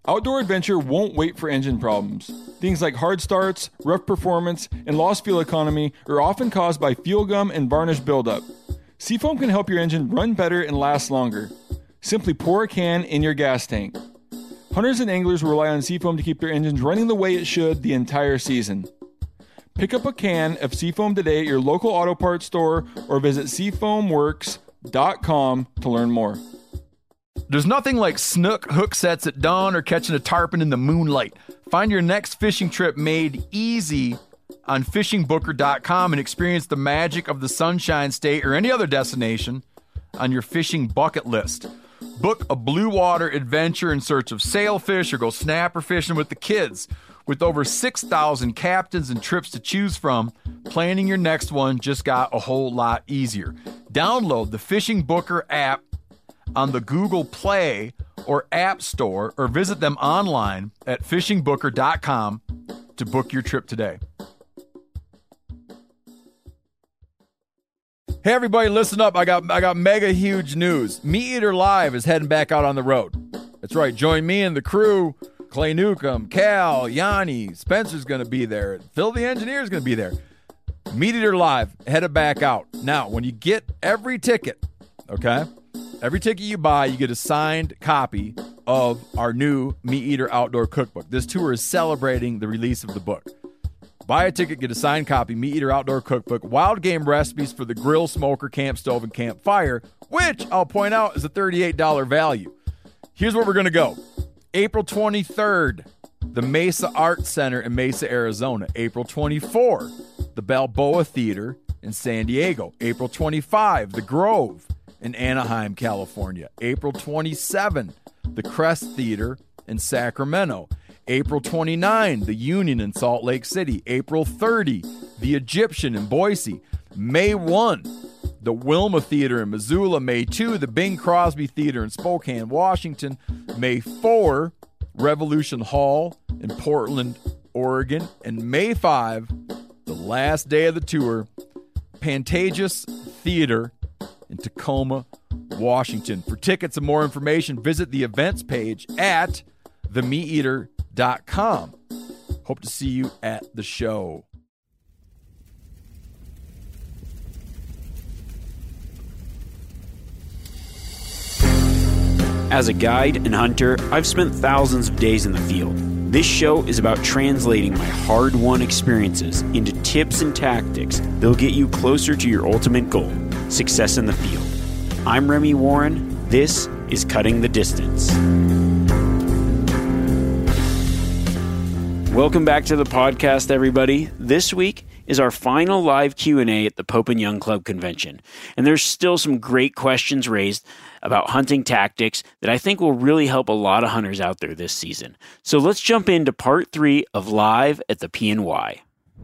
Outdoor adventure won't wait for engine problems. Things like hard starts, rough performance, and lost fuel economy are often caused by fuel gum and varnish buildup. Seafoam can help your engine run better and last longer. Simply pour a can in your gas tank. Hunters and anglers rely on Seafoam to keep their engines running the way it should the entire season. Pick up a can of Seafoam today at your local auto parts store or visit seafoamworks.com to learn more. There's nothing like snook hook sets at dawn or catching a tarpon in the moonlight. Find your next fishing trip made easy on fishingbooker.com and experience the magic of the Sunshine State or any other destination on your fishing bucket list. Book a blue water adventure in search of sailfish or go snapper fishing with the kids. With over 6,000 captains and trips to choose from, planning your next one just got a whole lot easier. Download the Fishing Booker app on the Google Play or App Store or visit them online at fishingbooker.com to book your trip today. Hey everybody, listen up. I got mega huge news. Meat Eater Live is heading back out on the road. That's right. Join me and the crew. Clay Newcomb, Cal, Yanni, Spencer's going to be there. Phil the Engineer's going to be there. Meat Eater Live headed back out. Now, when you get every ticket, okay? Every ticket you buy, you get a signed copy of our new Meat Eater Outdoor Cookbook. This tour is celebrating the release of the book. Buy a ticket, get a signed copy, Meat Eater Outdoor Cookbook, wild game recipes for the grill, smoker, camp stove, and campfire, which I'll point out is a $38 value. Here's where we're going to go. April 23rd, the Mesa Arts Center in Mesa, Arizona. April 24, the Balboa Theater in San Diego. April 25, the Grove in Anaheim, California. April 27, the Crest Theater in Sacramento. April 29, the Union in Salt Lake City. April 30, the Egyptian in Boise. May 1, the Wilma Theater in Missoula. May 2, the Bing Crosby Theater in Spokane, Washington. May 4, Revolution Hall in Portland, Oregon. And May 5, the last day of the tour, Pantages Theater in Tacoma, Washington. For tickets and more information, visit the events page at themeateater.com. Hope to see you at the show. As a guide and hunter, I've spent thousands of days in the field. This show is about translating my hard-won experiences into tips and tactics that'll get you closer to your ultimate goal, success in the field. I'm Remy Warren. This is Cutting the Distance. Welcome back to the podcast, everybody. This week is our final live Q&A at the Pope and Young Club convention. And there's still some great questions raised about hunting tactics that I think will really help a lot of hunters out there this season. So let's jump into part 3 of Live at the PNY.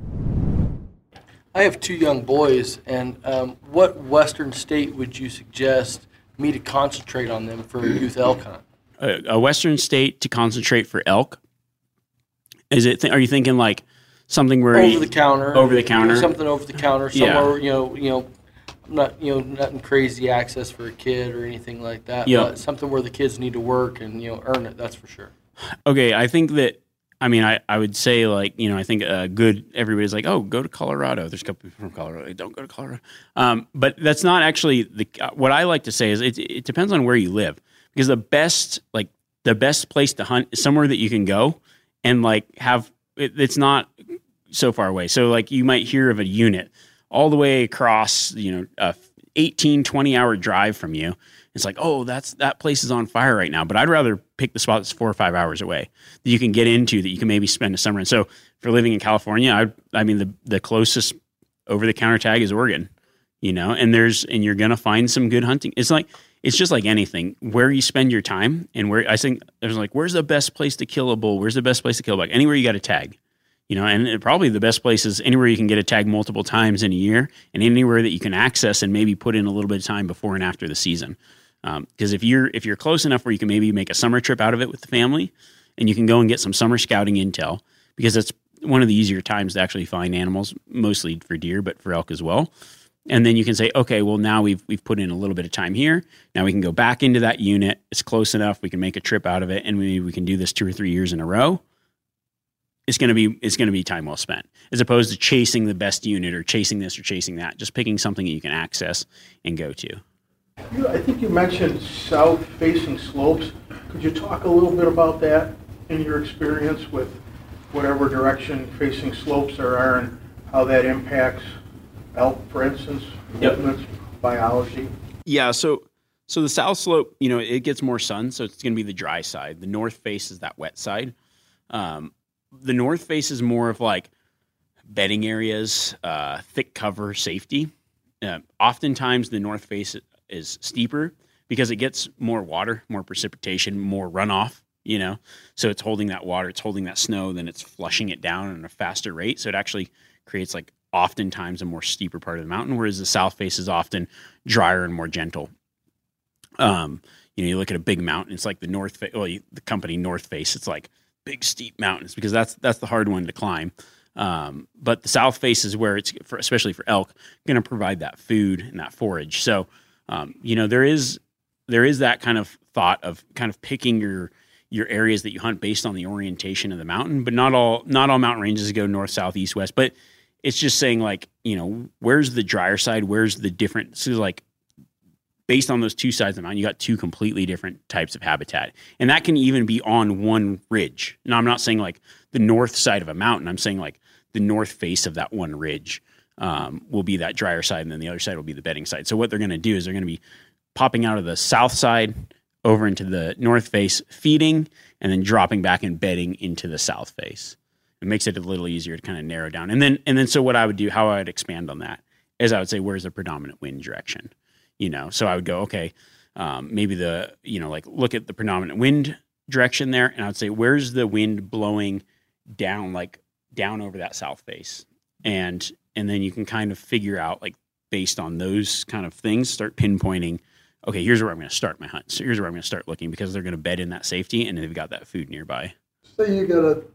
I have 2 young boys, and what western state would you suggest me to concentrate on them for a youth elk hunt? A western state to concentrate for elk? Is it? Are you thinking like something where over the counter, something over the counter, somewhere nothing crazy access for a kid or anything like that, but something where the kids need to work and earn it. That's for sure. Okay, I think that. I mean, I would say I think everybody's like, oh, go to Colorado. There's a couple people from Colorado. Don't go to Colorado. But that's not actually what I like to say is it depends on where you live, because the best place to hunt is somewhere that you can go and it's not so far away. So you might hear of a unit all the way across, a 18, 20-hour drive from you. It's like, oh, that place is on fire right now. But I'd rather pick the spot that's 4 or 5 hours away that you can get into, that you can maybe spend a summer in. So for living in California, the closest over-the-counter tag is Oregon, and you're going to find some good hunting. It's just like anything, where you spend your time, and where I think there's where's the best place to kill a bull? Where's the best place to kill a buck? Anywhere you got a tag. And probably the best place is anywhere you can get a tag multiple times in a year, and anywhere that you can access and maybe put in a little bit of time before and after the season. Because if you're close enough where you can maybe make a summer trip out of it with the family, and you can go and get some summer scouting intel, because that's one of the easier times to actually find animals, mostly for deer, but for elk as well. And then you can say, okay, well, now we've put in a little bit of time here. Now we can go back into that unit. It's close enough. We can make a trip out of it, and we can do this 2 or 3 years in a row. It's going to be time well spent, as opposed to chasing the best unit or chasing this or chasing that. Just picking something that you can access and go to. I think you mentioned south-facing slopes. Could you talk a little bit about that in your experience with whatever direction facing slopes there are and how that impacts elk, for instance, movements, biology? Yeah, so the south slope, it gets more sun, so it's going to be the dry side. The north face is that wet side. The north face is more of like bedding areas, thick cover, safety. Oftentimes the north face is steeper because it gets more water, more precipitation, more runoff, so it's holding that water, it's holding that snow, then it's flushing it down at a faster rate. So it actually creates like oftentimes a more steeper part of the mountain, whereas the south face is often drier and more gentle. You look at a big mountain, it's like the north face, the company North Face, it's like big steep mountains because that's the hard one to climb. But the south face is where it's, especially for elk, going to provide that food and that forage. So, there is that kind of thought of kind of picking your areas that you hunt based on the orientation of the mountain, but not all mountain ranges go north, south, east, west. But it's just saying like, where's the drier side? Where's the different? So like based on those two sides of the mountain, you got two completely different types of habitat, and that can even be on one ridge. Now, I'm not saying like the north side of a mountain. I'm saying like the north face of that one ridge will be that drier side, and then the other side will be the bedding side. So what they're going to do is they're going to be popping out of the south side over into the north face, feeding, and then dropping back and bedding into the south face. It makes it a little easier to kind of narrow down. And then so what I would do, how I would expand on that, is I would say, where's the predominant wind direction? So I would go, okay, maybe look at the predominant wind direction there, and I would say, where's the wind blowing down over that south face? And then you can kind of figure out, like, based on those kind of things, start pinpointing, okay, here's where I'm going to start my hunt. So here's where I'm going to start looking, because they're going to bed in that safety and they've got that food nearby. Say you got a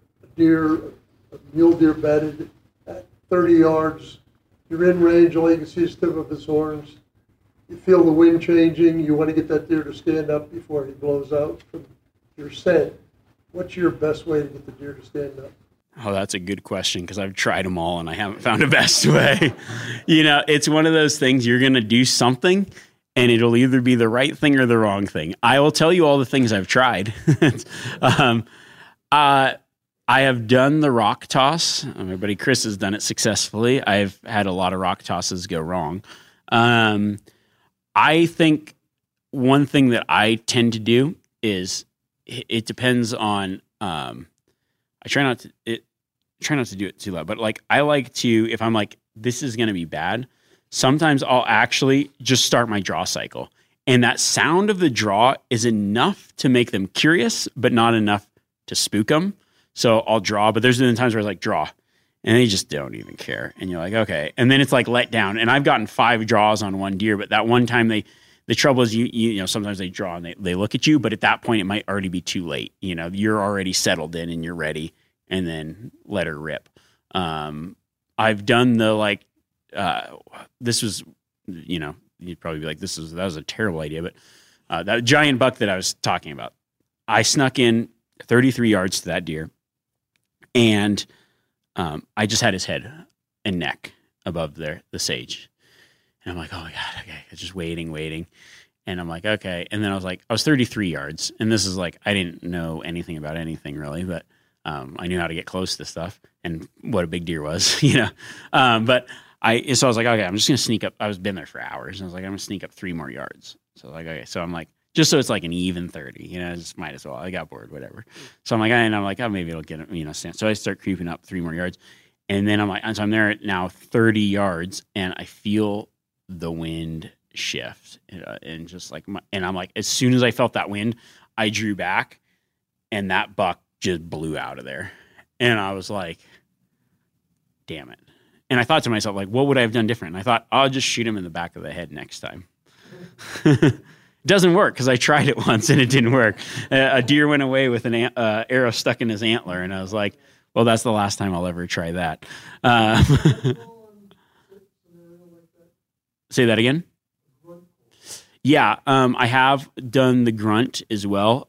mule deer bedded at 30 yards. You're in range, all you can see is the tip of his horns. You feel the wind changing. You want to get that deer to stand up before he blows out from your scent. What's your best way to get the deer to stand up? Oh, that's a good question, because I've tried them all and I haven't found a best way. It's one of those things, you're going to do something and it'll either be the right thing or the wrong thing. I will tell you all the things I've tried. I have done the rock toss. My buddy Chris has done it successfully. I've had a lot of rock tosses go wrong. I think one thing that I tend to do is it depends on, I try not to do it too loud, but like I like to, if I'm like, this is going to be bad, sometimes I'll actually just start my draw cycle. And that sound of the draw is enough to make them curious, but not enough to spook them. So I'll draw, but there's been times where I like draw and they just don't even care. And you're like, okay. And then it's like let down. And I've gotten 5 draws on one deer, but that one time the trouble is you sometimes they draw and they look at you, but at that point it might already be too late. You're already settled in and you're ready, and then let her rip. I've done the this was, you'd probably be like, that was a terrible idea, but that giant buck that I was talking about, I snuck in 33 yards to that deer, and I just had his head and neck above the sage. And I'm like, oh, God, okay. It's just waiting. And I'm like, okay. And then I was 33 yards. And this is like, I didn't know anything about anything really, but I knew how to get close to stuff and what a big deer was, But so I was like, okay, I'm just going to sneak up. I was been there for hours. And I was like, I'm going to sneak up 3 more yards. So okay. So I'm like, just so it's like an even 30, I just might as well. I got bored, whatever. So I'm like, oh, maybe it'll get it, stand. So I start creeping up 3 more yards. And then I'm like, so I'm there at now 30 yards, and I feel the wind shift, and just like, and I'm like, as soon as I felt that wind, I drew back, and that buck just blew out of there. And I was like, damn it. And I thought to myself, like, what would I have done different? And I thought, I'll just shoot him in the back of the head next time. Doesn't work, because I tried it once and it didn't work. A deer went away with an arrow stuck in his antler, and I was like, well, that's the last time I'll ever try that. Say that again. Yeah, I have done the grunt as well.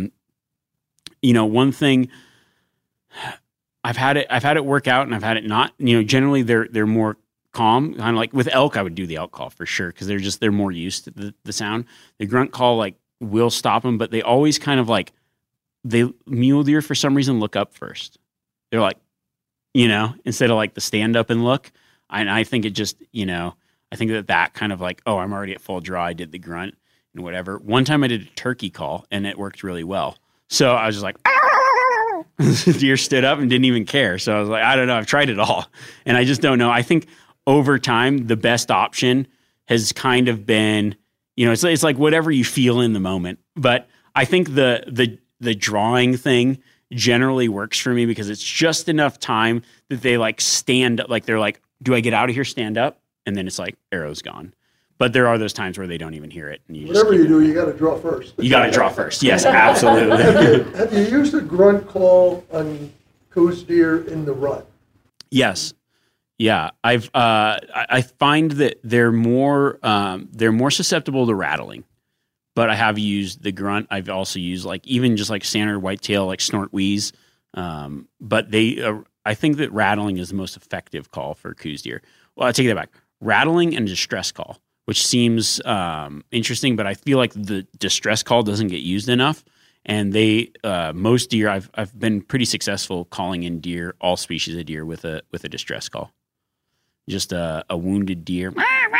One thing I've had it work out, and I've had it not. Generally they're more calm. Kind of like with elk, I would do the elk call for sure because they're more used to the sound. The grunt call like will stop them, but they always kind of like mule deer for some reason look up first. They're like, instead of like the stand up and look. I think it just, I think that kind of like, oh, I'm already at full draw. I did the grunt and whatever. One time I did a turkey call and it worked really well. So I was just like, the deer stood up and didn't even care. So I was like, I don't know. I've tried it all and I just don't know. I think over time, the best option has kind of been, it's like whatever you feel in the moment. But I think the drawing thing generally works for me because it's just enough time that they like stand up. Like they're like, do I get out of here, stand up? And then it's like arrow's gone. But there are those times where they don't even hear it. And whatever you do, you got to draw first. You got to draw first. Yes, absolutely. Have you used a grunt call on Coues deer in the rut? Yes. Yeah. I find that they're more susceptible to rattling. But I have used the grunt. I've also used like even just like standard whitetail, like snort wheeze. But I think that rattling is the most effective call for Coues deer. Well, I take that back. Rattling and distress call, which seems interesting, but I feel like the distress call doesn't get used enough. And most deer, I've been pretty successful calling in deer, all species of deer, with a distress call. Just a wounded deer.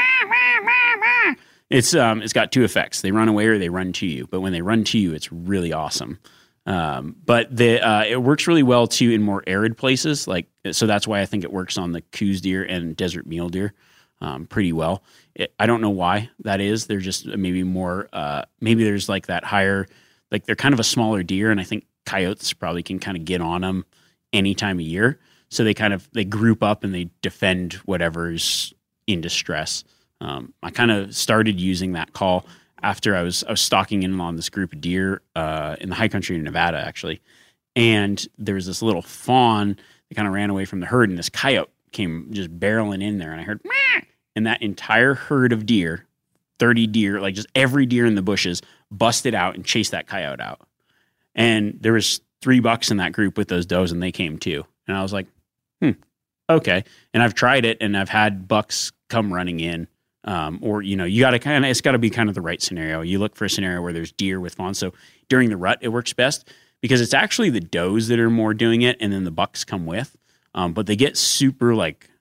It's got two effects. They run away or they run to you. But when they run to you, it's really awesome. But it works really well too in more arid places. So that's why I think it works on the Coues deer and desert mule deer pretty well. I don't know why that is. They're just maybe more. Maybe there's like that higher. Like they're kind of a smaller deer, and I think coyotes probably can kind of get on them any time of year. So they group up and they defend whatever's in distress. I kind of started using that call after I was stalking in on this group of deer in the high country in Nevada, actually. And there was this little fawn that kind of ran away from the herd, and this coyote came just barreling in there, and I heard, Mah! And that entire herd of deer, 30 deer, like just every deer in the bushes, busted out and chased that coyote out. And there was 3 bucks in that group with those does, and they came too. And I was like, okay. And I've tried it, and I've had bucks come running in. Or, you got to it's got to be kind of the right scenario. You look for a scenario where there's deer with fawns. So during the rut, it works best because it's actually the does that are more doing it, and then the bucks come with. But they get super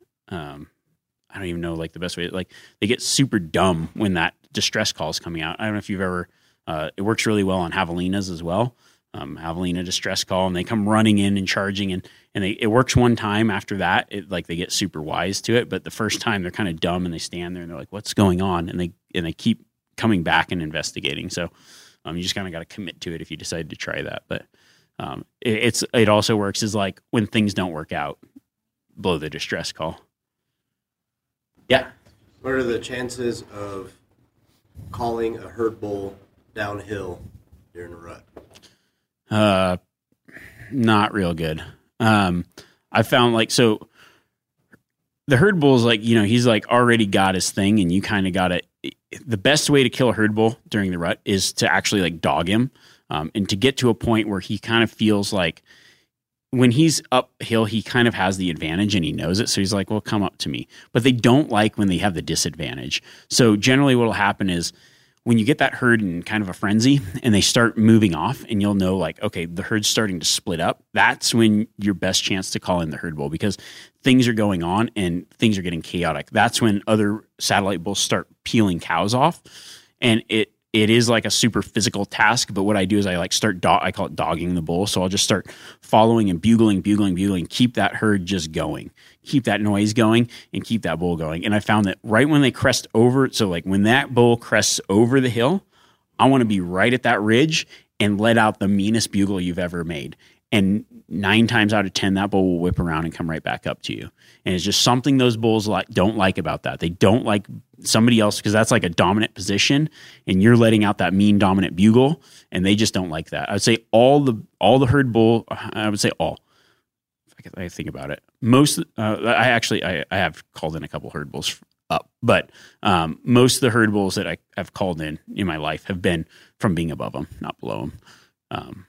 I don't even know like the best way. Like they get super dumb when that distress call is coming out. I don't know if you've ever. It works really well on javelinas as well. Javelina distress call, and they come running in and charging, and it works one time. After that, they get super wise to it, but the first time they're kind of dumb and they stand there and they're like, "What's going on?" And they keep coming back and investigating. So you just kind of got to commit to it if you decide to try that. But it also works is like when things don't work out, blow the distress call. Yeah. What are the chances of calling a herd bull downhill during a rut? Not real good. I found the herd bull's he's already got his thing, and you kind of got to. The best way to kill a herd bull during the rut is to actually dog him, and to get to a point where he kind of feels like when he's uphill, he kind of has the advantage and he knows it. So he's like, well, come up to me. But they don't like when they have the disadvantage. So generally what will happen is when you get that herd in kind of a frenzy and they start moving off, and you'll know okay, the herd's starting to split up. That's when your best chance to call in the herd bull, because things are going on and things are getting chaotic. That's when other satellite bulls start peeling cows off. And it is like a super physical task, but what I do is I I call it dogging the bull. So I'll just start following and bugling, keep that herd just going, keep that noise going, and keep that bull going. And I found that right when they crest over, so when that bull crests over the hill, I want to be right at that ridge and let out the meanest bugle you've ever made. And 9 times out of 10, that bull will whip around and come right back up to you. And it's just something those bulls don't like about that. They don't like somebody else, because that's like a dominant position, and you're letting out that mean dominant bugle, and they just don't like that. I would say all the herd bull. I would say all. If I think about it, most. I have called in a couple herd bulls up. But most of the herd bulls that I've called in my life have been from being above them, not below them.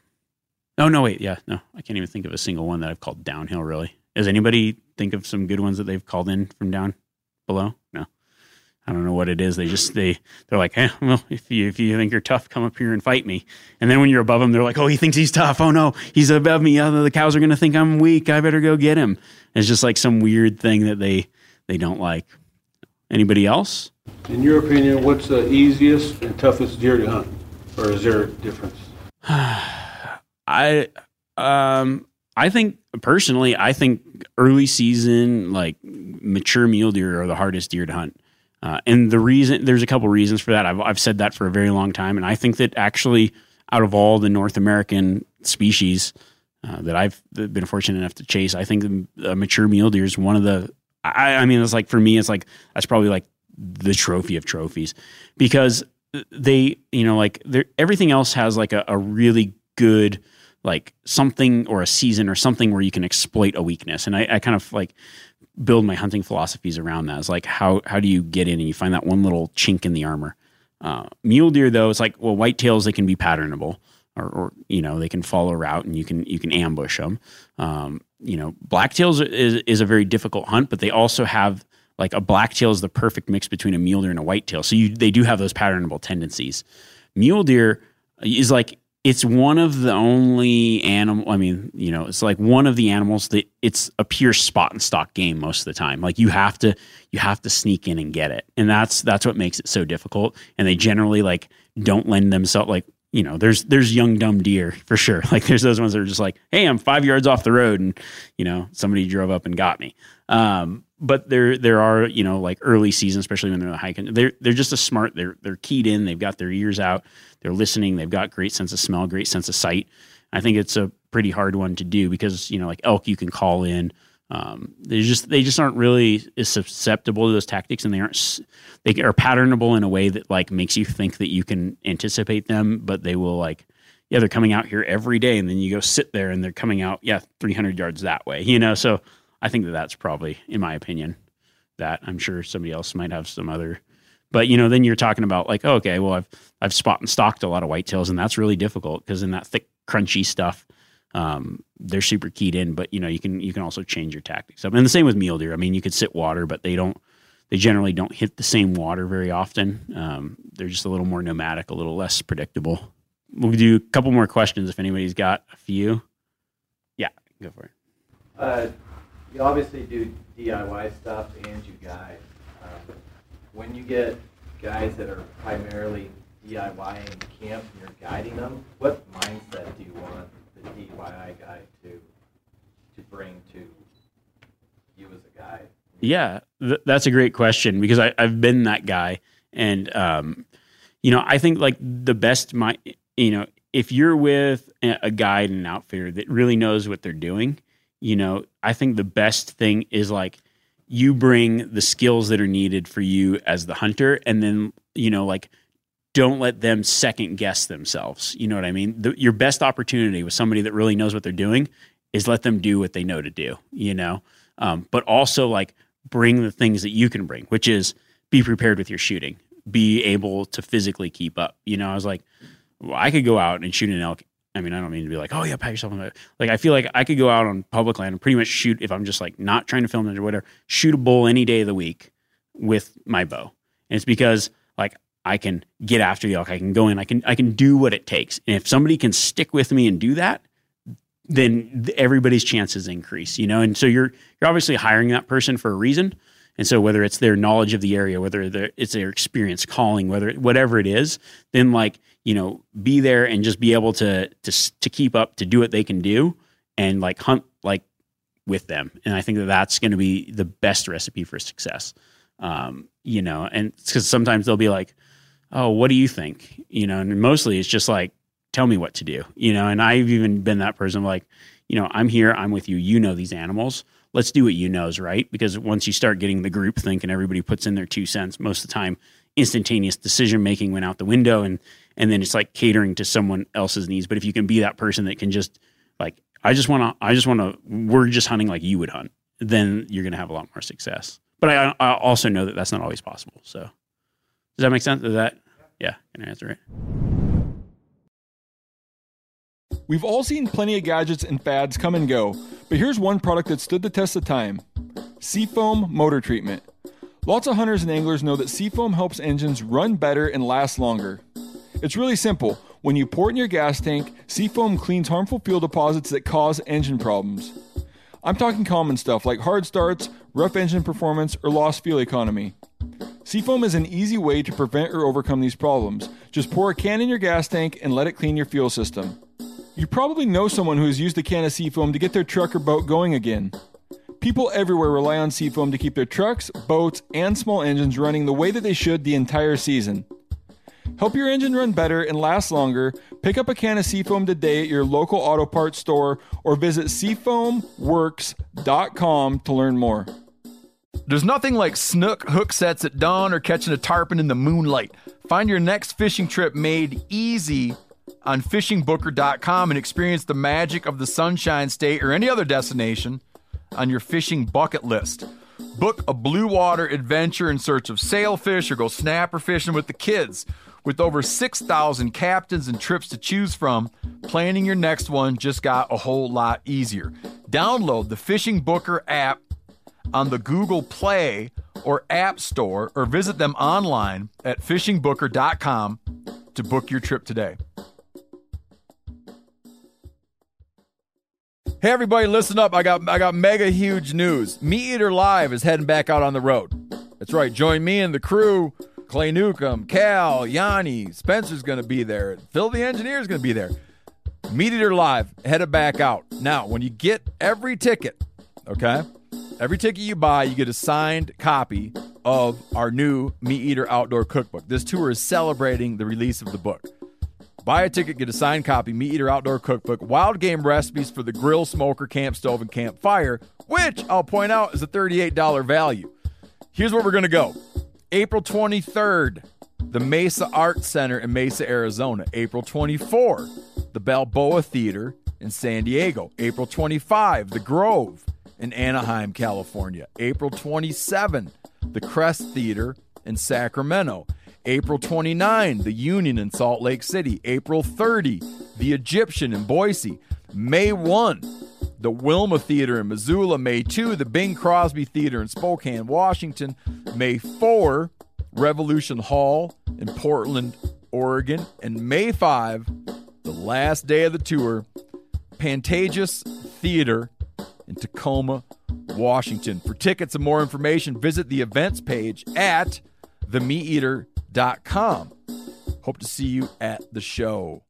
I can't even think of a single one that I've called downhill, really. Does anybody think of some good ones that they've called in from down below? No. I don't know what it is. They're like, hey, well, if you think you're tough, come up here and fight me. And then when you're above them, they're like, oh, he thinks he's tough. Oh no, he's above me. The cows are going to think I'm weak. I better go get him. It's just like some weird thing that they don't like. Anybody else? In your opinion, what's the easiest and toughest deer to hunt? Or is there a difference? I think personally, early season, like mature mule deer are the hardest deer to hunt. And there's a couple reasons for that. I've said that for a very long time. And I think that actually out of all the North American species that I've been fortunate enough to chase, I think the mature mule deer is one of the, it's like, for me, it's like, that's probably like the trophy of trophies, because they, everything else has like a really good, like something or a season or something where you can exploit a weakness. And I kind of like build my hunting philosophies around that. It's like, how do you get in and you find that one little chink in the armor? Mule deer though, it's like, well, whitetails, they can be patternable or they can follow a route and you can ambush them. Blacktails is a very difficult hunt, but they also have like a blacktail is the perfect mix between a mule deer and a whitetail. So they do have those patternable tendencies. Mule deer is like, it's one of the only animal. It's like one of the animals that it's a pure spot and stock game most of the time. Like you have to sneak in and get it, and that's what makes it so difficult. And they generally like don't lend themselves like there's young dumb deer for sure. Like there's those ones that are just like, hey, I'm 5 yards off the road, and somebody drove up and got me. But there are like early season, especially when they're hiking, they're just smart. They're keyed in. They've got their ears out. They're listening. They've got great sense of smell, great sense of sight. I think it's a pretty hard one to do because like elk, you can call in. They just aren't really as susceptible to those tactics, and they are patternable in a way that like makes you think that you can anticipate them. But they will they're coming out here every day, and then you go sit there, and they're coming out 300 yards that way. So. I think that's probably, in my opinion, that. I'm sure somebody else might have some other, but then you're talking about like, oh, okay, well, I've spot and stalked a lot of whitetails, and that's really difficult because in that thick, crunchy stuff, they're super keyed in. But you can also change your tactics up, and the same with mule deer. I mean, you could sit water, but they generally don't hit the same water very often. They're just a little more nomadic, a little less predictable. We'll do a couple more questions if anybody's got a few. Yeah, go for it. You obviously do DIY stuff and you guide. When you get guys that are primarily DIYing camp and you're guiding them, what mindset do you want the DIY guy to bring to you as a guide? Yeah, that's a great question because I've been that guy. And, I think like the best, if you're with a guide and an outfitter that really knows what they're doing, I think the best thing is like you bring the skills that are needed for you as the hunter, and then, don't let them second guess themselves. You know what I mean? Your best opportunity with somebody that really knows what they're doing is let them do what they know to do, but also like bring the things that you can bring, which is be prepared with your shooting, be able to physically keep up. I was like, well, I could go out and shoot an elk. I mean, I don't mean to be like, oh yeah, pat yourself on the back. Like, I feel like I could go out on public land and pretty much shoot, if I'm just like not trying to film it or whatever, shoot a bull any day of the week with my bow. And it's because like I can get after the elk. I can go in, I can do what it takes. And if somebody can stick with me and do that, then everybody's chances increase, And so you're obviously hiring that person for a reason. And so whether it's their knowledge of the area, whether it's their experience calling, whatever it is, then like, be there and just be able to keep up, to do what they can do and like hunt like with them. And I think that's going to be the best recipe for success. And it's because sometimes they'll be like, oh, what do you think? And mostly it's just like, tell me what to do, and I've even been that person like, I'm here, I'm with you, these animals. Let's do what is right. Because once you start getting the group think and everybody puts in their 2 cents, most of the time instantaneous decision-making went out the window and then it's like catering to someone else's needs. But if you can be that person that can just like, we're just hunting like you would hunt, then you're going to have a lot more success. But I also know that that's not always possible. So does that make sense? Can I answer it? We've all seen plenty of gadgets and fads come and go, but here's one product that stood the test of time. Seafoam Motor Treatment. Lots of hunters and anglers know that Seafoam helps engines run better and last longer. It's really simple. When you pour it in your gas tank, Seafoam cleans harmful fuel deposits that cause engine problems. I'm talking common stuff like hard starts, rough engine performance, or lost fuel economy. Seafoam is an easy way to prevent or overcome these problems. Just pour a can in your gas tank and let it clean your fuel system. You probably know someone who has used a can of Seafoam to get their truck or boat going again. People everywhere rely on Seafoam to keep their trucks, boats, and small engines running the way that they should the entire season. Help your engine run better and last longer. Pick up a can of Seafoam today at your local auto parts store or visit seafoamworks.com to learn more. There's nothing like snook hook sets at dawn or catching a tarpon in the moonlight. Find your next fishing trip made easy on fishingbooker.com and experience the magic of the Sunshine State or any other destination on your fishing bucket list. Book a blue water adventure in search of sailfish or go snapper fishing with the kids. With over 6,000 captains and trips to choose from, planning your next one just got a whole lot easier. Download the Fishing Booker app on the Google Play or App Store or visit them online at fishingbooker.com to book your trip today. Hey everybody, listen up. I got mega huge news. Meat Eater Live is heading back out on the road. That's right. Join me and the crew. Clay Newcomb, Cal, Yanni, Spencer's going to be there. Phil the Engineer's going to be there. Meat Eater Live headed back out. Now, when you get every ticket, okay? Every ticket you buy, you get a signed copy of our new Meat Eater Outdoor Cookbook. This tour is celebrating the release of the book. Buy a ticket, get a signed copy, Meat Eater Outdoor Cookbook, wild game recipes for the grill, smoker, camp stove, and campfire, which I'll point out is a $38 value. Here's where we're going to go. April 23rd, the Mesa Arts Center in Mesa, Arizona. April 24, the Balboa Theater in San Diego. April 25, the Grove in Anaheim, California. April 27, the Crest Theater in Sacramento. April 29, the Union in Salt Lake City. April 30, the Egyptian in Boise. May 1, the Wilma Theater in Missoula. May 2, the Bing Crosby Theater in Spokane, Washington. May 4, Revolution Hall in Portland, Oregon. And May 5, the last day of the tour, Pantages Theater in Tacoma, Washington. For tickets and more information, visit the events page at themeateater.com. Hope to see you at the show.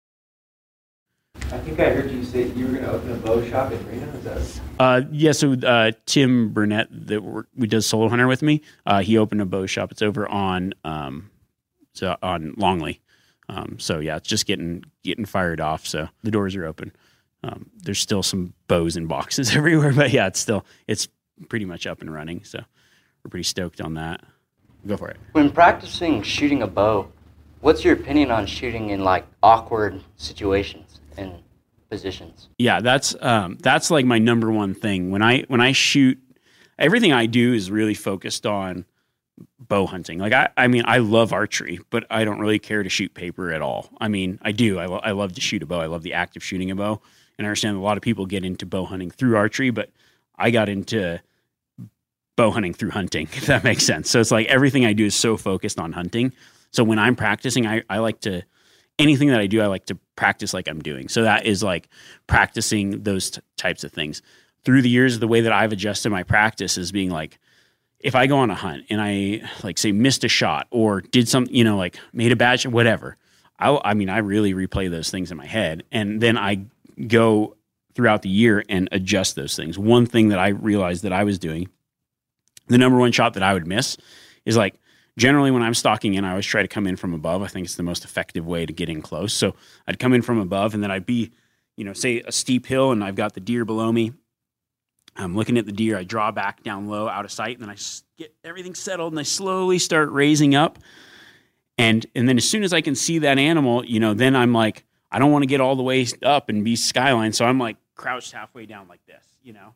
I think I heard you say you were going to open a bow shop in Reno. Is that? Yeah. So Tim Burnett, that we does Solo Hunter with me, he opened a bow shop. It's over on Longley. So yeah, it's just getting fired off. So the doors are open. There's still some bows in boxes everywhere, but yeah, it's pretty much up and running. So we're pretty stoked on that. Go for it. When practicing shooting a bow, what's your opinion on shooting in like awkward situations and positions? Yeah, that's like my number one thing. When I shoot, everything I do is really focused on bow hunting. Like I mean, I love archery, but I don't really care to shoot paper at all. I mean, I do. I love to shoot a bow. I love the act of shooting a bow. And I understand a lot of people get into bow hunting through archery, but I got into bow hunting through hunting, if that makes sense. So it's like everything I do is so focused on hunting. So when I'm practicing, I like to, anything that I do, I like to practice like I'm doing. So that is like practicing those types of things. Through the years, the way that I've adjusted my practice is being like, if I go on a hunt and I like say missed a shot or did something, like made a bad shot, whatever. I really replay those things in my head. And then I go throughout the year and adjust those things. One thing that I realized that I was doing, the number one shot that I would miss is like, generally when I'm stalking in, I always try to come in from above. I think it's the most effective way to get in close. So I'd come in from above and then I'd be, say a steep hill and I've got the deer below me. I'm looking at the deer. I draw back down low out of sight and then I get everything settled and I slowly start raising up. And then as soon as I can see that animal, then I'm like, I don't want to get all the way up and be skyline. So I'm like crouched halfway down like this,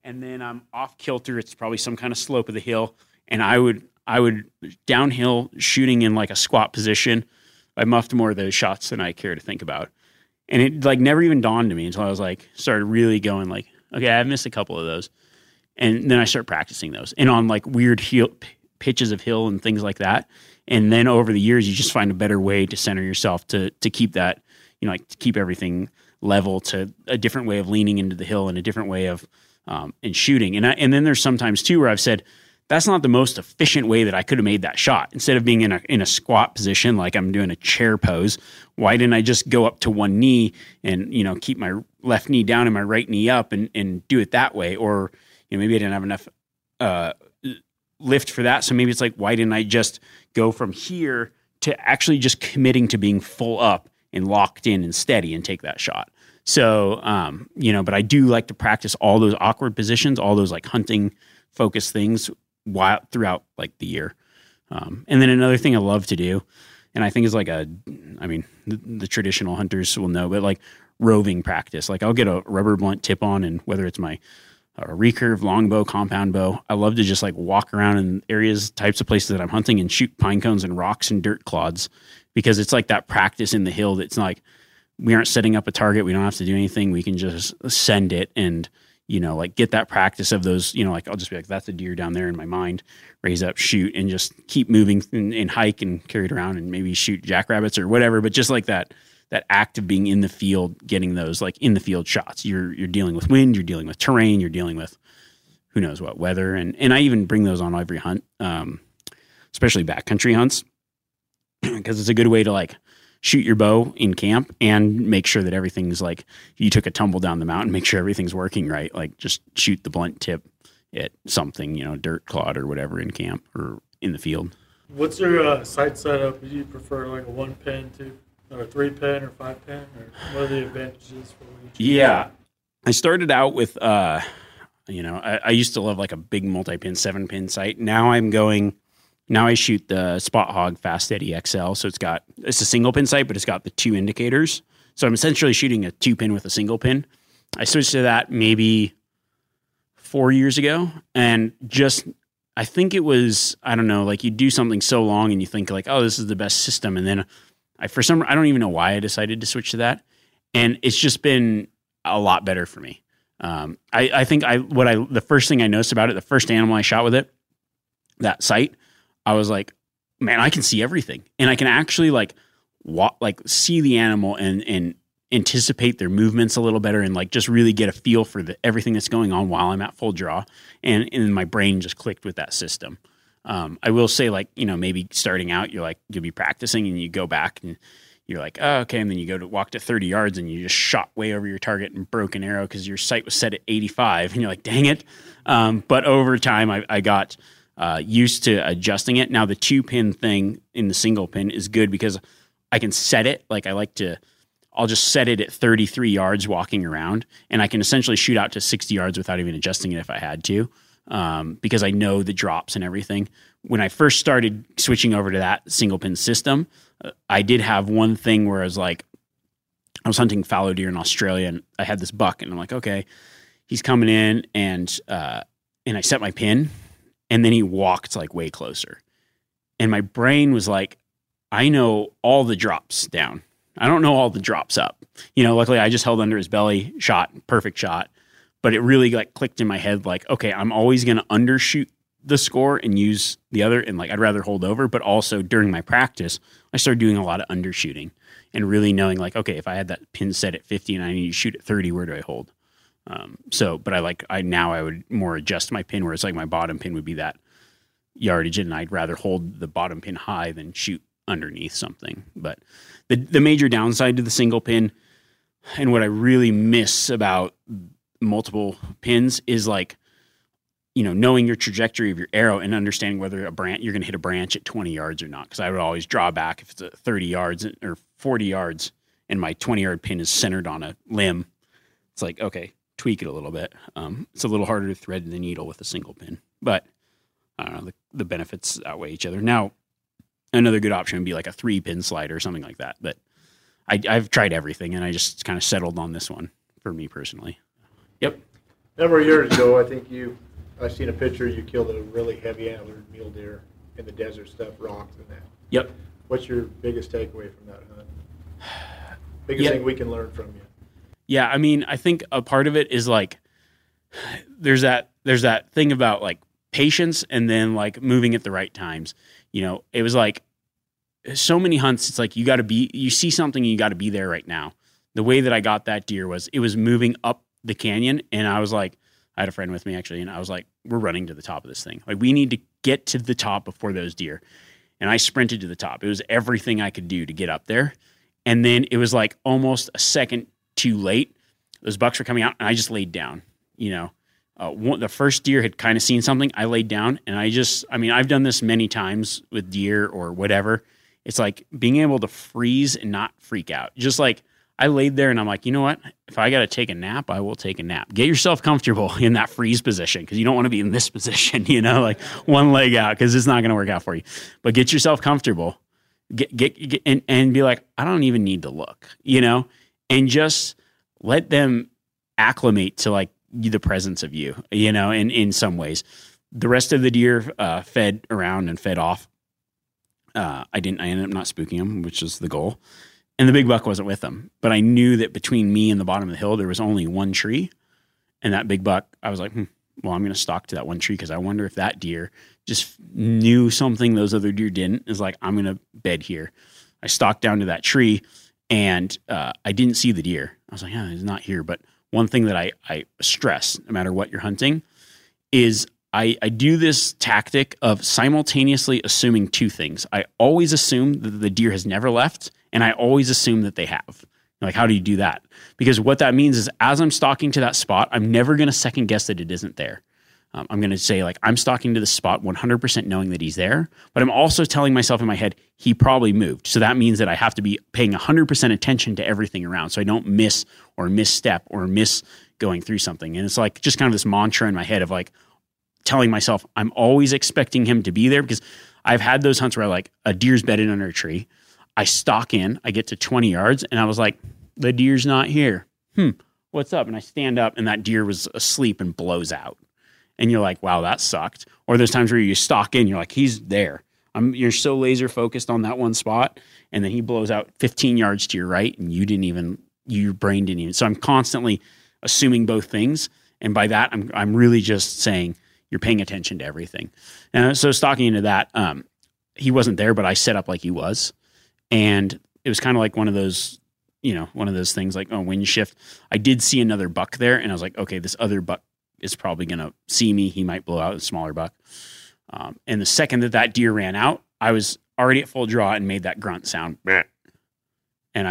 and then I'm off kilter. It's probably some kind of slope of the hill, and I would downhill shooting in like a squat position. I muffed more of those shots than I care to think about. And it like never even dawned to me until I was like, started really going like, okay, I've missed a couple of those. And then I start practicing those and on like weird pitches of hill and things like that. And then over the years, you just find a better way to center yourself to keep that, like to keep everything level, to a different way of leaning into the hill and a different way of in shooting. And then there's sometimes too where I've said, that's not the most efficient way that I could have made that shot. Instead of being in a squat position, like I'm doing a chair pose, why didn't I just go up to one knee and, keep my left knee down and my right knee up and do it that way? Or, maybe I didn't have enough lift for that. So maybe it's like, why didn't I just go from here to actually just committing to being full up and locked in and steady and take that shot? So, but I do like to practice all those awkward positions, all those like hunting focused things throughout like the year. And then another thing I love to do, and I think is like the traditional hunters will know, but like roving practice. Like I'll get a rubber blunt tip on, and whether it's my recurve, longbow, compound bow, I love to just like walk around in areas, types of places that I'm hunting and shoot pine cones and rocks and dirt clods, because it's like that practice in the hill. That's like, we aren't setting up a target. We don't have to do anything. We can just send it and, like get that practice of those, like I'll just be like, that's a deer down there in my mind, raise up, shoot, and just keep moving and hike and carry it around and maybe shoot jackrabbits or whatever. But just like that act of being in the field, getting those like in the field shots. You're dealing with wind, you're dealing with terrain, you're dealing with who knows what weather. And I even bring those on every hunt, especially backcountry hunts, because it's a good way to like shoot your bow in camp and make sure that everything's like, you took a tumble down the mountain, make sure everything's working right. Like just shoot the blunt tip at something, dirt, clod or whatever in camp or in the field. What's your sight setup? Do you prefer like a 1-pin or a 3-pin or 5-pin, or what are the advantages for each? Yeah. I started out with, I used to love like a big multi-pin 7-pin sight. Now I shoot the Spot Hogg Fast Steady XL. So it's a single pin sight, but it's got the 2 indicators. So I'm essentially shooting a 2-pin with a single pin. I switched to that maybe 4 years ago. And I think it was, I don't know, like you do something so long and you think like, oh, this is the best system. And then I don't even know why I decided to switch to that. And it's just been a lot better for me. I think the first thing I noticed about it, the first animal I shot with it, that sight, I was like, man, I can see everything. And I can actually see the animal and anticipate their movements a little better and like just really get a feel for everything that's going on while I'm at full draw. And my brain just clicked with that system. I will say maybe starting out, you'll be practicing and you go back and you're like, oh, okay. And then you walk to 30 yards and you just shot way over your target and broke an arrow because your sight was set at 85 and you're like, dang it. But over time I got used to adjusting it. Now the 2-pin thing in the single pin is good because I can set it. Like I'll just set it at 33 yards walking around and I can essentially shoot out to 60 yards without even adjusting it if I had to. Because I know the drops and everything. When I first started switching over to that single pin system, I did have one thing where I was hunting fallow deer in Australia and I had this buck and I'm like, okay, he's coming in and I set my pin and then he walked like way closer. And my brain was like, I know all the drops down. I don't know all the drops up. Luckily I just held under his belly, shot, perfect shot. But it really clicked in my head like, okay, I'm always going to undershoot the score and use the other. And I'd rather hold over. But also during my practice, I started doing a lot of undershooting and really knowing okay, if I had that pin set at 50 and I need to shoot at 30, where do I hold? But I would more adjust my pin where it's like my bottom pin would be that yardage and I'd rather hold the bottom pin high than shoot underneath something. But the major downside to the single pin and what I really miss about multiple pins is knowing your trajectory of your arrow and understanding whether you're going to hit a branch at 20 yards or not. Because I would always draw back if it's at 30 yards or 40 yards and my 20-yard pin is centered on a limb. It's like, okay, tweak it a little bit. It's a little harder to thread the needle with a single pin. But I don't know, the benefits outweigh each other. Now, another good option would be like a 3-pin slider or something like that. But I've tried everything and I just kind of settled on this one for me personally. Yep. A number of years ago, I think I seen a picture, you killed a really heavy antlered mule deer in the desert stuff, rocks and that. Yep. What's your biggest takeaway from that hunt? Biggest thing we can learn from you? Yeah, I mean, I think a part of it is like there's that thing about like patience and then like moving at the right times. You know, it was like so many hunts, it's like you see something and you got to be there right now. The way that I got that deer was it was moving up the canyon, and I was like, I had a friend with me actually, and I was like, we're running to the top of this thing. Like, we need to get to the top before those deer. And I sprinted to the top. It was everything I could do to get up there. And then it was like almost a second too late. Those bucks were coming out, and I just laid down. You know, the first deer had kind of seen something. I laid down, and I've done this many times with deer or whatever. It's like being able to freeze and not freak out. Just like I laid there and I'm like, you know what? If I got to take a nap, I will take a nap. Get yourself comfortable in that freeze position because you don't want to be in this position, you know, like one leg out because it's not going to work out for you. But get yourself comfortable. Get and be like, I don't even need to look, you know, and just let them acclimate to like the presence of you, you know, and in some ways. The rest of the deer fed around and fed off. I ended up not spooking them, which is the goal. And the big buck wasn't with them. But I knew that between me and the bottom of the hill, there was only one tree. And that big buck, I was like, well, I'm going to stalk to that one tree because I wonder if that deer just knew something those other deer didn't. Is like, I'm going to bed here. I stalked down to that tree, and I didn't see the deer. I was like, yeah, he's not here. But one thing that I stress, no matter what you're hunting, is I do this tactic of simultaneously assuming two things. I always assume that the deer has never left, and I always assume that they have. Like, how do you do that? Because what that means is as I'm stalking to that spot, I'm never going to second guess that it isn't there. I'm going to say, like, I'm stalking to the spot 100% knowing that he's there, but I'm also telling myself in my head, he probably moved. So that means that I have to be paying 100% attention to everything around so I don't miss or misstep or miss going through something. And it's like just kind of this mantra in my head of like telling myself I'm always expecting him to be there, because I've had those hunts where like a deer's bedded under a tree. I stalk in, I get to 20 yards, and I was like, the deer's not here. What's up? And I stand up, and that deer was asleep and blows out. And you're like, wow, that sucked. Or there's times where you stalk in, you're like, he's there. You're so laser focused on that one spot, and then he blows out 15 yards to your right, and your brain didn't even. So I'm constantly assuming both things, and by that, I'm really just saying you're paying attention to everything. And so stalking into that, he wasn't there, but I set up like he was. And it was kind of like one of those things like, wind shift. I did see another buck there, and I was like, okay, this other buck is probably going to see me. He might blow out a smaller buck. And the second that deer ran out, I was already at full draw and made that grunt sound. And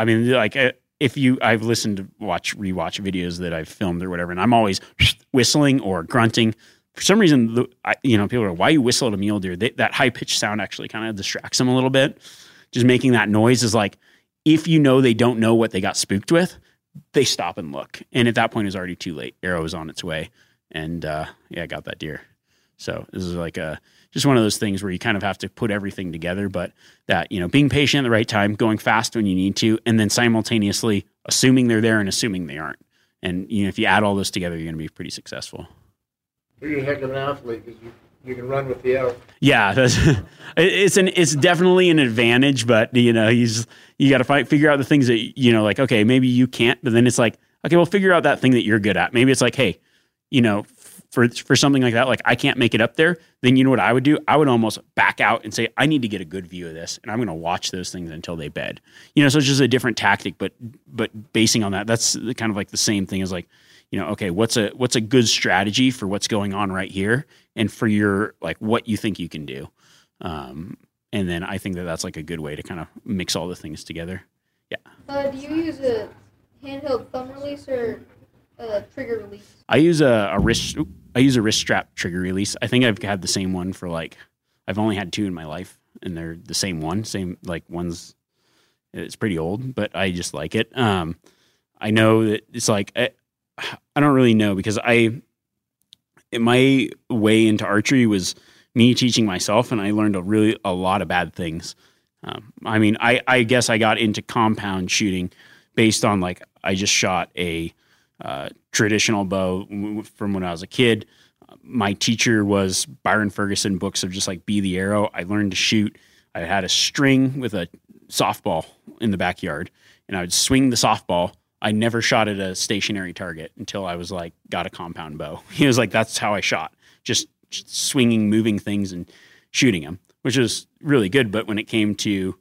I've listened to rewatch videos that I've filmed or whatever, and I'm always whistling or grunting. For some reason, people are, why you whistle at a mule deer? That high pitched sound actually kind of distracts them a little bit. Just making that noise is like, if you know they don't know what they got spooked with, they stop and look. And at that point, it's already too late. Arrow is on its way. And I got that deer. So this is like just one of those things where you kind of have to put everything together, but that, being patient at the right time, going fast when you need to, and then simultaneously assuming they're there and assuming they aren't. And, if you add all those together, you're going to be pretty successful. You're a heck of an athlete because you can run with the elk. Yeah, it's definitely an advantage, but you got to figure out the things that like, okay, maybe you can't, but then it's like, okay, well, figure out that thing that you're good at. Maybe it's like, hey, for something like that, like I can't make it up there. Then you know what I would do? I would almost back out and say, I need to get a good view of this, and I'm going to watch those things until they bed. So it's just a different tactic, but basing on that, that's kind of like the same thing as like, okay, what's a good strategy for what's going on right here, and for your like what you think you can do, and then I think that's like a good way to kind of mix all the things together. Yeah. Do you use a handheld thumb release or a trigger release? I use a wrist strap trigger release. I think I've had the same one for I've only had 2 in my life, and they're the same one's. It's pretty old, but I just like it. I know that it's like. I don't really know, because my way into archery was me teaching myself, and I learned a lot of bad things. I guess I got into compound shooting based on I just shot a traditional bow from when I was a kid. My teacher was Byron Ferguson, books of just like Be the Arrow. I learned to shoot. I had a string with a softball in the backyard, and I would swing the softball. I never shot at a stationary target until I was like, got a compound bow. He was like, that's how I shot. Just swinging, moving things and shooting them, which was really good. But when it came to,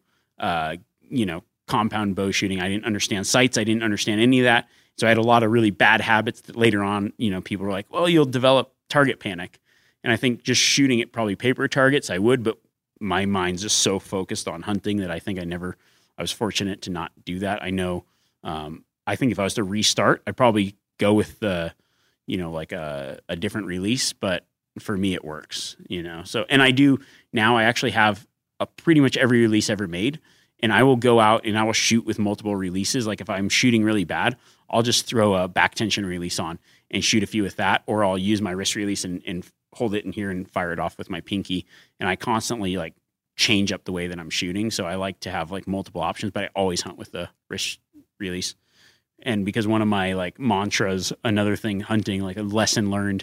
compound bow shooting, I didn't understand sights. I didn't understand any of that. So I had a lot of really bad habits that later on, people were like, well, you'll develop target panic. And I think just shooting at probably paper targets, I would, but my mind's just so focused on hunting that I think I was fortunate to not do that. I know, I think if I was to restart, I'd probably go with a different release, but for me, it works, So, and I do now, I actually have pretty much every release ever made, and I will go out and I will shoot with multiple releases. Like if I'm shooting really bad, I'll just throw a back tension release on and shoot a few with that, or I'll use my wrist release and hold it in here and fire it off with my pinky. And I constantly like change up the way that I'm shooting. So I like to have like multiple options, but I always hunt with the wrist release. And because one of my like mantras, another thing hunting, like a lesson learned,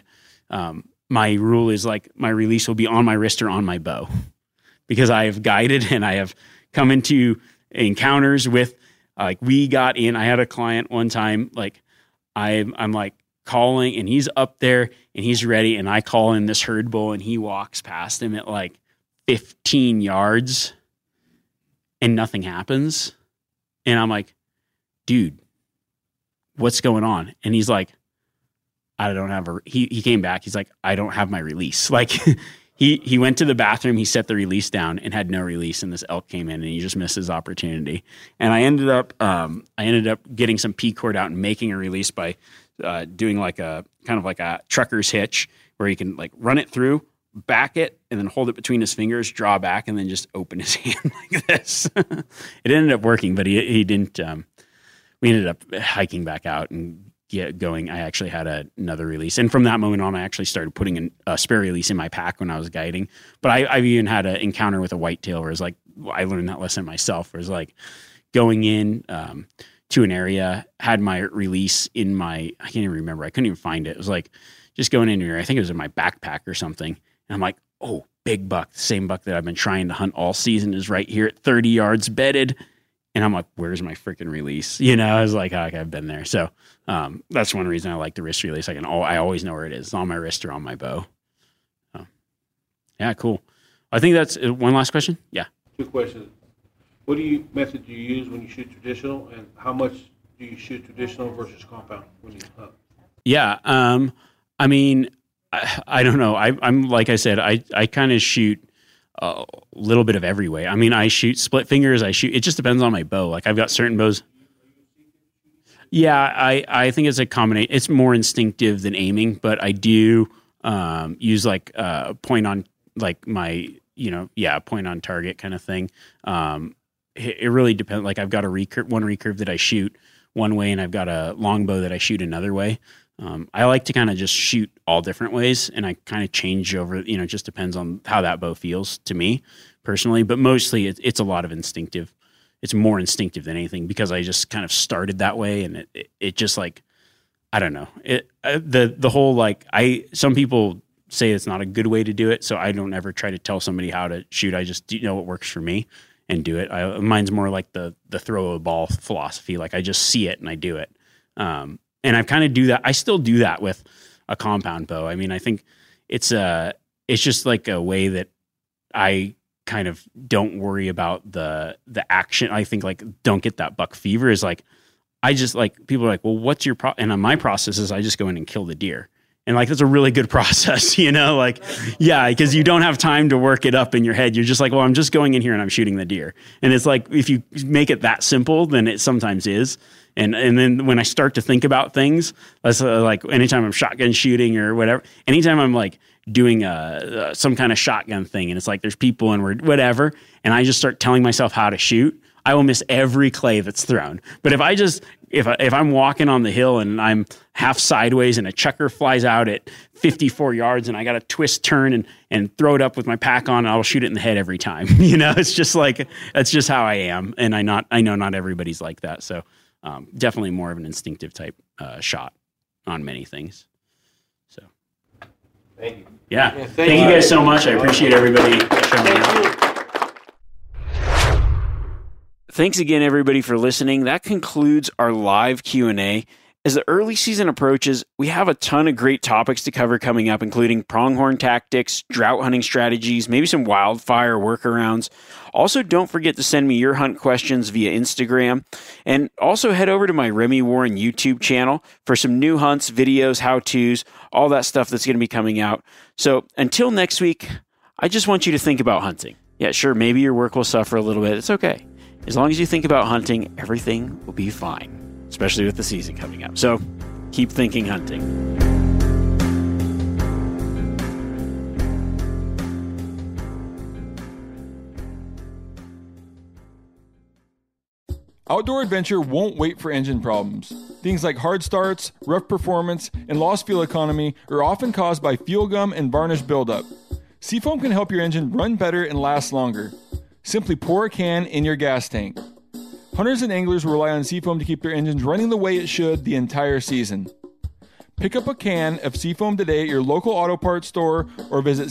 my rule is like my release will be on my wrist or on my bow, because I have guided and I have come into encounters with I had a client one time, like I'm like calling and he's up there and he's ready. And I call in this herd bull and he walks past him at like 15 yards and nothing happens. And I'm like, dude, what's going on? And he's like, I don't have he came back. He's like, I don't have my release. Like he went to the bathroom, he set the release down and had no release. And this elk came in and he just missed his opportunity. And I ended up getting some P cord out and making a release by doing like a kind of like a trucker's hitch where he can like run it through, back it, and then hold it between his fingers, draw back, and then just open his hand like this. It ended up working, but he didn't, we ended up hiking back out and going. I actually had another release. And from that moment on, I actually started putting a spare release in my pack when I was guiding. But I've even had an encounter with a whitetail where it's like, I learned that lesson myself, where it's like going in to an area, had my release in I can't even remember. I couldn't even find it. It was like just going in here. I think it was in my backpack or something. And I'm like, oh, big buck, the same buck that I've been trying to hunt all season is right here at 30 yards bedded. And I'm like, where's my freaking release? I was like, okay, I've been there. So that's one reason I like the wrist release. I always know where it is. It's on my wrist or on my bow. Yeah, cool. I think that's one last question. Yeah. 2 questions. What method do you use when you shoot traditional, and how much do you shoot traditional versus compound when you hunt? Yeah. I mean, I don't know. I'm like I said, I kind of shoot a little bit of every way. I mean, I shoot split fingers. It just depends on my bow. Like I've got certain bows. Yeah, I think it's a combination. It's more instinctive than aiming, but I do use like point on like my, point on target kind of thing. It really depends. Like I've got one recurve that I shoot one way, and I've got a longbow that I shoot another way. I like to kind of just shoot all different ways, and I kind of change over, it just depends on how that bow feels to me personally, but mostly it's a lot of instinctive. It's more instinctive than anything because I just kind of started that way, and it just like, I don't know. The whole, like, some people say it's not a good way to do it, so I don't ever try to tell somebody how to shoot. I just know what works for me and do it. Mine's more like the throw a ball philosophy. Like I just see it and I do it. And I kind of do that. I still do that with a compound bow. I mean, I think it's just like a way that I kind of don't worry about the action. I think like don't get that buck fever is like, I just like, people are like, well, what's your and my process is I just go in and kill the deer. And like, that's a really good process, like, yeah, because you don't have time to work it up in your head. You're just like, well, I'm just going in here and I'm shooting the deer. And it's like, if you make it that simple, then it sometimes is. And then when I start to think about things, that's like anytime I'm shotgun shooting or whatever, anytime I'm like doing some kind of shotgun thing and it's like there's people and we're whatever, and I just start telling myself how to shoot, I will miss every clay that's thrown. But if I'm walking on the hill and I'm half sideways and a chucker flies out at 54 yards and I got to twist, turn and throw it up with my pack on, I'll shoot it in the head every time. It's just like, that's just how I am. And I know not everybody's like that. So definitely more of an instinctive type shot on many things. So, thank you. Yeah, thank you guys so much. I appreciate everybody showing up. Thanks again, everybody, for listening. That concludes our live Q&A. As the early season approaches, we have a ton of great topics to cover coming up, including pronghorn tactics, drought hunting strategies, maybe some wildfire workarounds. Also, don't forget to send me your hunt questions via Instagram. And also head over to my Remy Warren YouTube channel for some new hunts, videos, how-tos, all that stuff that's going to be coming out. So until next week, I just want you to think about hunting. Yeah, sure, maybe your work will suffer a little bit. It's okay. As long as you think about hunting, everything will be fine, especially with the season coming up. So keep thinking hunting. Outdoor adventure won't wait for engine problems. Things like hard starts, rough performance, and lost fuel economy are often caused by fuel gum and varnish buildup. Seafoam can help your engine run better and last longer. Simply pour a can in your gas tank. Hunters and anglers rely on Seafoam to keep their engines running the way it should the entire season. Pick up a can of Seafoam today at your local auto parts store or visit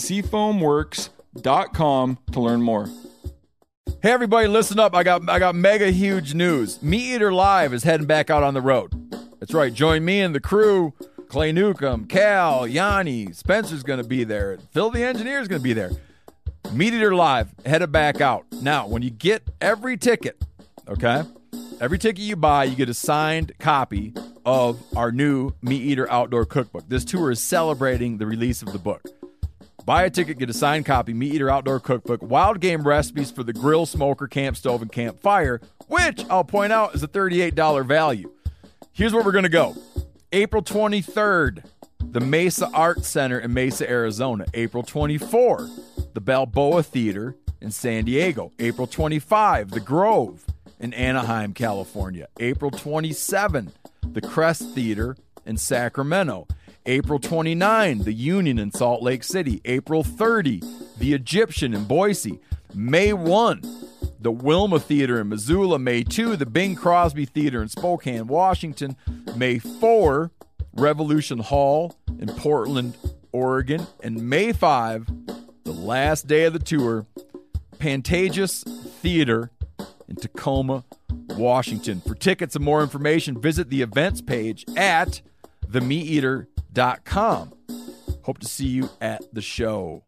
seafoamworks.com to learn more. Hey everybody, listen up. I got mega huge news. Meat Eater Live is heading back out on the road. That's right. Join me and the crew. Clay Newcomb, Cal, Yanni, Spencer's going to be there. Phil the engineer's going to be there. Meat Eater Live, headed back out. Now, when you get every ticket, okay, every ticket you buy, you get a signed copy of our new Meat Eater Outdoor Cookbook. This tour is celebrating the release of the book. Buy a ticket, get a signed copy, Meat Eater Outdoor Cookbook, wild game recipes for the grill, smoker, camp stove, and campfire, which I'll point out is a $38 value. Here's where we're going to go. April 23rd, the Mesa Arts Center in Mesa, Arizona. April 24th, the Balboa Theater in San Diego. April 25, the Grove in Anaheim, California. April 27, the Crest Theater in Sacramento. April 29, the Union in Salt Lake City. April 30, the Egyptian in Boise. May 1, the Wilma Theater in Missoula. May 2, the Bing Crosby Theater in Spokane, Washington. May 4, Revolution Hall in Portland, Oregon. And May 5, the last day of the tour, Pantages Theater in Tacoma, Washington. For tickets and more information, visit the events page at themeateater.com. Hope to see you at the show.